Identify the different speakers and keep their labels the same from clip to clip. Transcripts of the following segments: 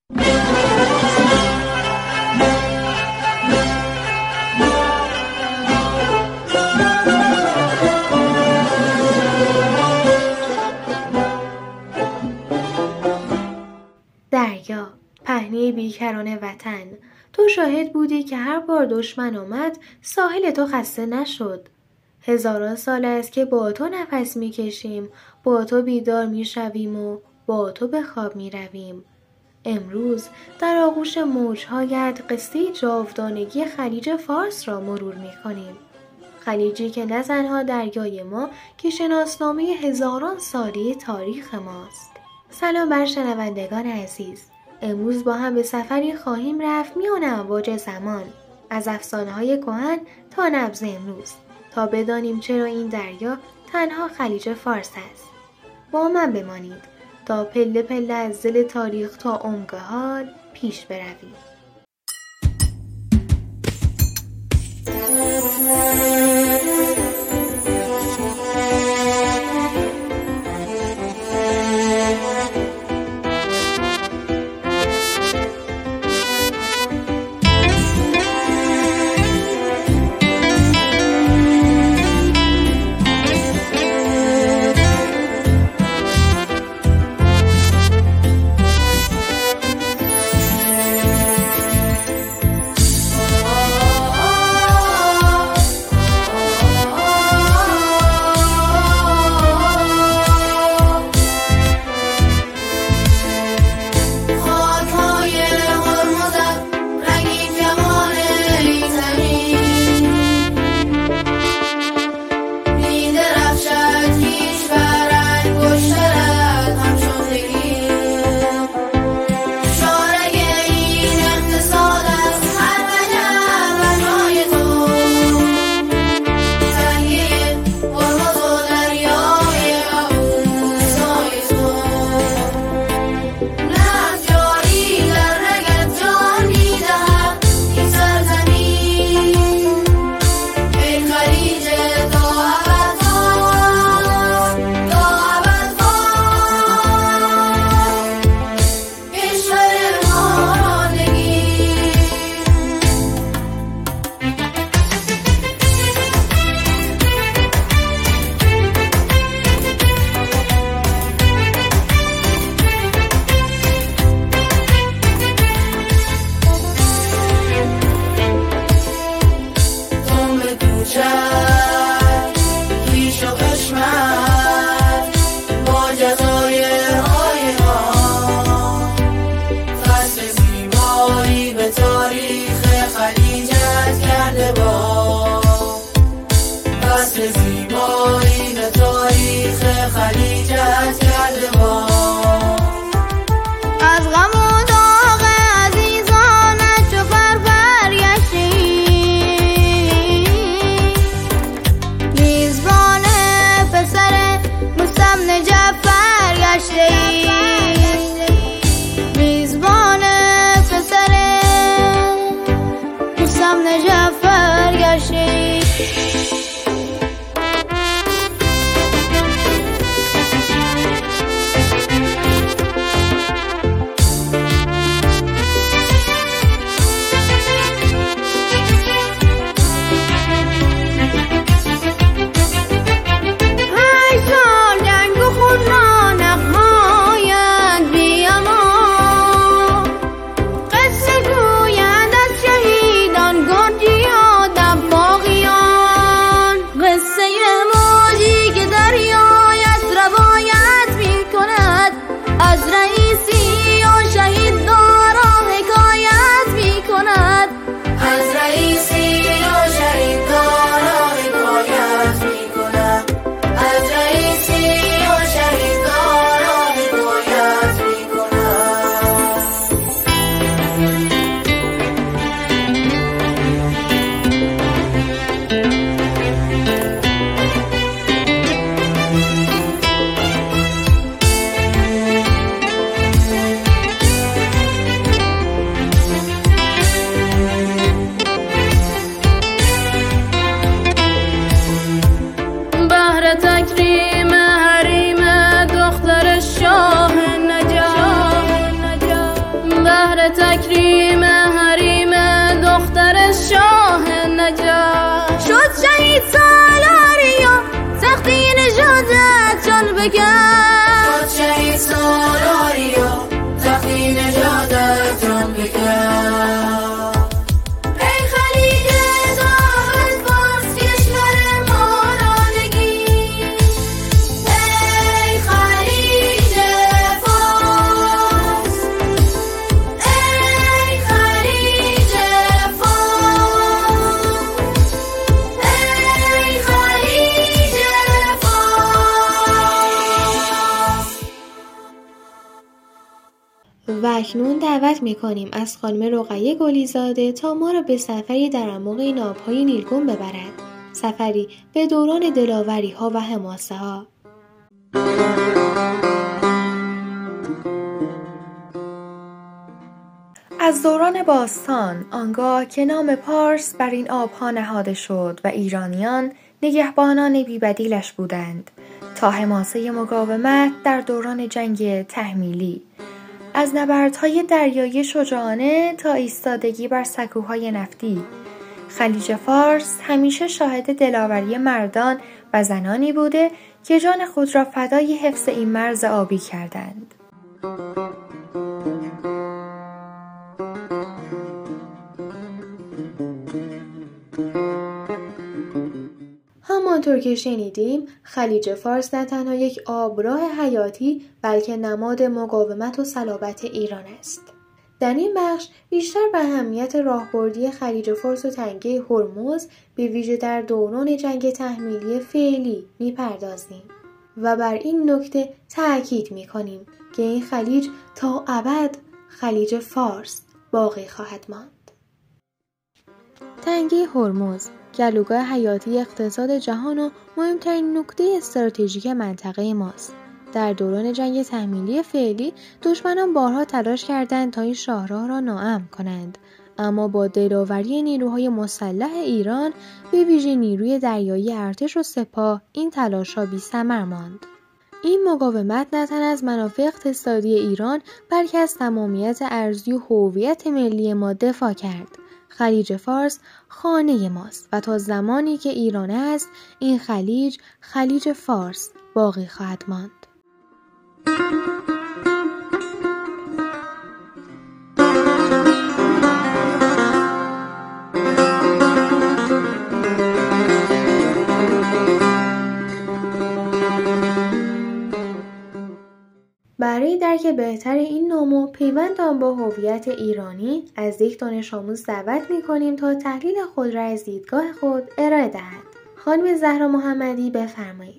Speaker 1: دریا، پهنه بیکران وطن، تو شاهد بودی که هر بار دشمن آمد ساحل تو خسته نشد. هزاران سال است که با تو نفس میکشیم، با تو بیدار میشویم و با تو به خواب میرویم. امروز در آغوش موجهایت قصه جاودانگی خلیج فارس را مرور میکنیم. خلیجی که نه تنها دریای ما که شناسنامه هزاران ساله تاریخ ماست. سلام بر شنوندگان عزیز. امروز با هم به سفری خواهیم رفت میان امواج زمان، از افسانه‌های کهن تا نبض امروز، تا بدانیم چرا این دریا تنها خلیج فارس است. با من بمانید تا پله پله از دل تاریخ تا عمق حال پیش برویم.
Speaker 2: بهر تکریم حریم دختر شاه نجف. شد شهید سالاریا تختی نجاتت جان بکن. شد شهید سالاریا تختی نجاتت جان بکن.
Speaker 1: و اکنون دعوت می‌کنیم از خانم رقیه گلیزاده تا ما را به سفری در اعماق این آب‌های نیلگون ببرد. سفری به دوران دلاوری‌ها و حماسه‌ها. از دوران باستان آنگاه که نام پارس بر این آب‌ها نهاده شد و ایرانیان نگهبانان بی‌بدیلش بودند تا حماسه مقاومت در دوران جنگ تحمیلی، از نبردهای دریایی شجاعانه تا ایستادگی بر سکوهای نفتی، خلیج فارس همیشه شاهد دلاوری مردان و زنانی بوده که جان خود را فدای حفظ این مرز آبی کردند. همانطور که شنیدیم، خلیج فارس نه تنها یک آبراه حیاتی بلکه نماد مقاومت و صلابت ایران است. در این بخش بیشتر به اهمیت راهبردی خلیج فارس و تنگه هرمز به ویژه در دوران جنگ تحمیلی فعلی میپردازیم و بر این نکته تأکید میکنیم که این خلیج تا ابد خلیج فارس باقی خواهد ماند. تنگه هرمز گلوگاه حیاتی اقتصاد جهان و مهمترین نکته استراتژیک منطقه ماست. در دوران جنگ تحمیلی فعلی دشمنان بارها تلاش کردند تا این شاهراه را ناامن کنند، اما با دلاوری نیروهای مسلح ایران به ویژه نیروی دریایی ارتش و سپاه این تلاش‌ها بی‌ثمر ماند. این مقاومت نه تنها از منافع اقتصادی ایران بلکه از تمامیت ارضی و هویت ملی ما دفاع کرد. خلیج فارس خانه ماست و تا زمانی که ایران است این خلیج فارس باقی خواهد ماند. برای درک بهتر این نام و پیوند آن با هویت ایرانی از یک دانش آموز دعوت می‌کنیم تا تحلیل خود را از دیدگاه خود ارائه دهد. خانم زهرا محمدی بفرمایید.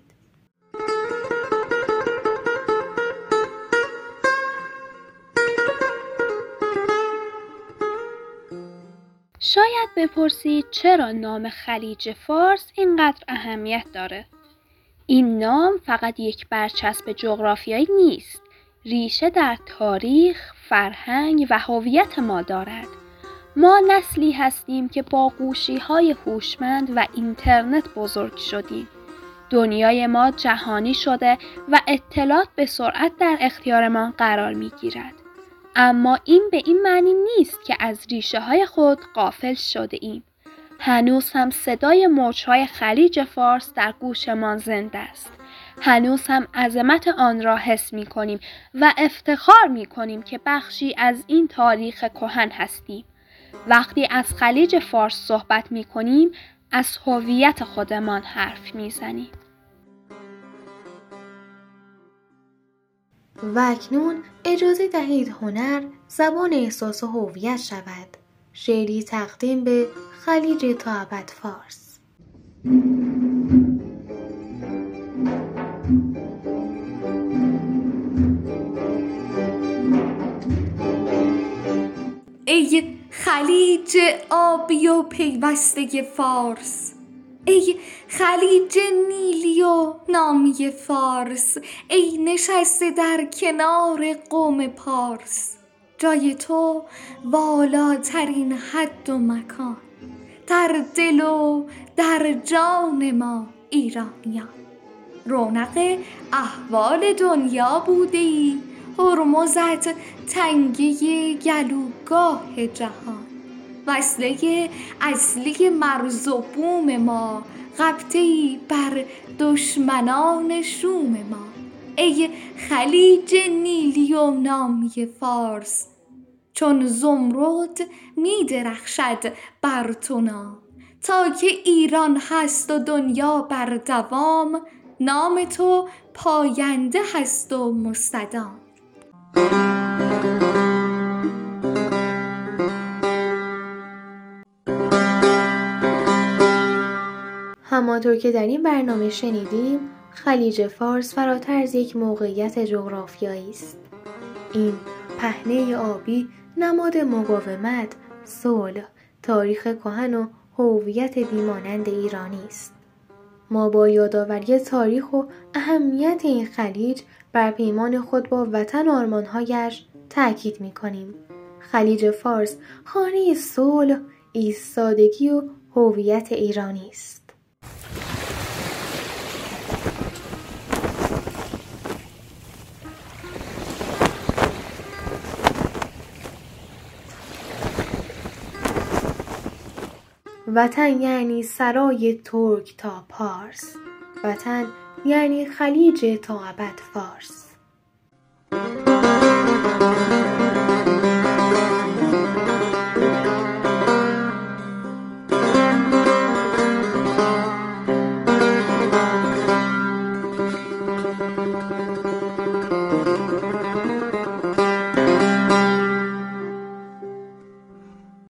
Speaker 3: شاید بپرسید چرا نام خلیج فارس اینقدر اهمیت داره؟ این نام فقط یک برچسب جغرافیایی نیست. ریشه در تاریخ، فرهنگ و هویت ما دارد. ما نسلی هستیم که با گوشی‌های هوشمند و اینترنت بزرگ شدیم. دنیای ما جهانی شده و اطلاعات به سرعت در اختیارمان قرار می‌گیرد. اما این به این معنی نیست که از ریشه‌های خود غافل شده ایم. هنوز هم صدای موج‌های خلیج فارس در گوشمان زنده است. هنوز هم عظمت آن را حس می‌کنیم و افتخار می‌کنیم که بخشی از این تاریخ کهن هستیم. وقتی از خلیج فارس صحبت می‌کنیم، از هویت خودمان حرف می‌زنیم.
Speaker 1: و اکنون اجازه دهید هنر زبان احساس و هویت شود. شعری تقدیم به خلیج تا ابد فارس.
Speaker 4: ای خلیج آبی و پیوسته فارس، ای خلیج نیلی و نامی فارس، ای نشسته در کنار قوم پارس، جای تو والاترین حد و مکان، در دل و در جان ما ایرانیان. رونق احوال دنیا بودی، هرمزت تنگه گلوگاه جهان. وصله اصلی مرز و بوم ما، غبطه‌ای بر دشمنان شوم ما. ای خلیج نیلی و نامی فارس، چون زمرد می درخشد بر تو نام. تا که ایران هست و دنیا بر دوام، نام تو پاینده هست و مستدام.
Speaker 1: همانطور که در این برنامه شنیدیم، خلیج فارس فراتر از یک موقعیت جغرافیایی است. این پهنه آبی نماد مقاومت، صلح، تاریخ کهن و هویت بیمانند ایرانی است. ما با یادآوری تاریخ و اهمیت این خلیج بر پیمان خود با وطن و آرمان‌هایش تأکید می‌کنیم. خلیج فارس خانه صلح، ایستادگی و هویت ایرانی است. وطن یعنی سرای ترک تا پارس، وطن یعنی خلیج تا ابد فارس.